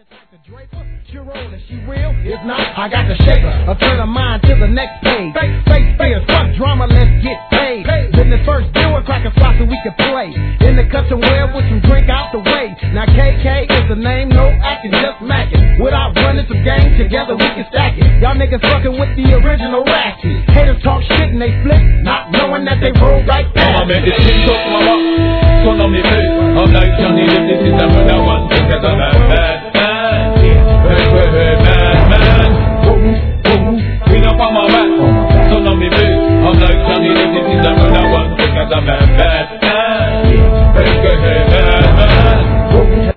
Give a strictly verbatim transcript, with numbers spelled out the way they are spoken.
She real? If not, I got to shake her. Or turn her mind to the next page. Face, face, fears, fuck drama, let's get paid. Business first, do a crack a spot so we can play. In the custom web with some drink out the way. Now K K is the name, no acting, just macking. Without running some game together, we can stack it. Y'all niggas fucking with the original ratchet. Haters talk shit and they flip, not knowing that they roll right past. I'm it in talk my walk, so on me face. I'm like Johnny, this is the one thing that I'm bad.